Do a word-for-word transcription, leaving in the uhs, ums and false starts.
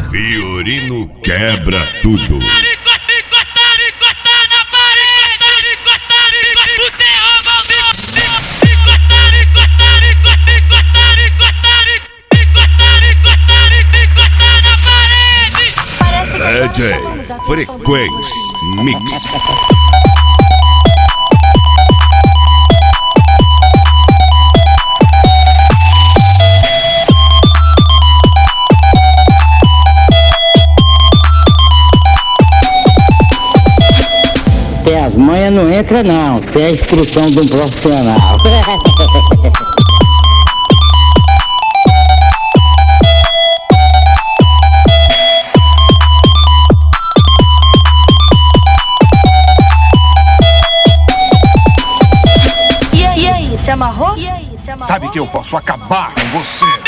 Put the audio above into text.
Fiorino quebra tudo. Encosta, encosta, encosta na parede. Encosta, encosta, o terror vai encosta, encosta, encosta, encosta, encosta, encosta, encosta, encosta na parede. D J Frequência Mix. Tem as manhas não entra não, isso é a instrução de um profissional. E aí, e aí, se amarrou? E aí, se amarrou? Sabe que eu posso acabar com você.